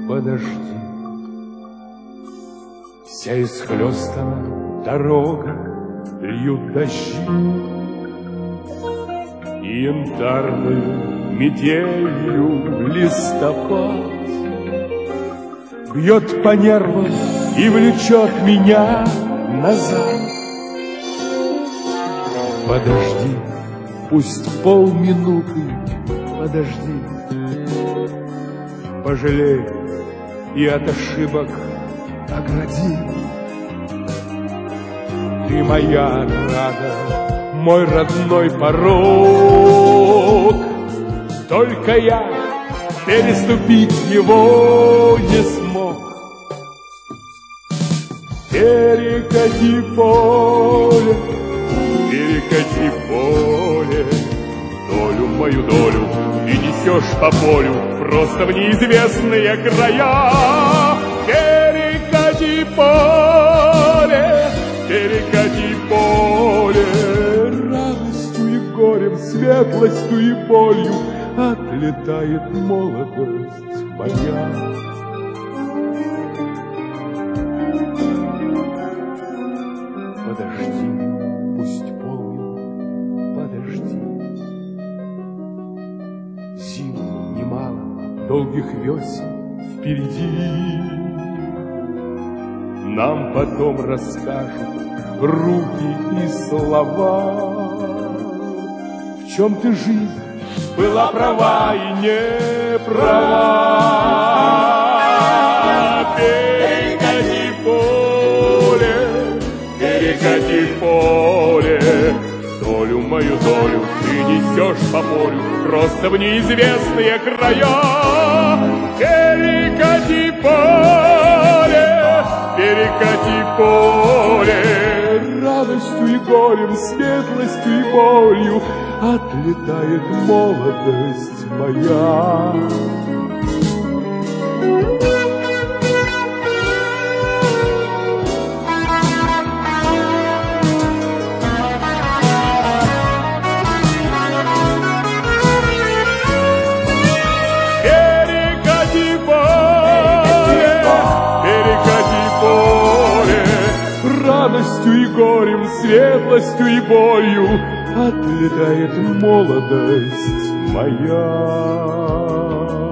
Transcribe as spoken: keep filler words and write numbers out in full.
подожди. Вся исхлёстана дорога, льют дожди, и янтарную метелью листопад бьет по нервам и влечет меня назад. Подожди, пусть полминуты, подожди, пожалей и от ошибок огради. Ты моя отрада, мой родной порог, только я переступить его не смог. Перекати поле, перекати поле, долю мою долю ты несешь по полю просто в неизвестные края. Перекати поле, перекати поле, радостью и горем, светлостью и болью отлетает молодость моя. Подожди, пусть полминуты, подожди. Зим немало, долгих весен впереди. Нам потом расскажут руки и слова, в чем ты жизнь была права и не права. Перекати поле, перекати поле, долю мою долю ты несешь по полю просто в неизвестные края. Перекати поле, перекати поле, радостью и горем, светлостью и болью отлетает молодость моя. Перекати поле, перекати поле, радостью и горем, светлостью и болью отлетает молодость моя.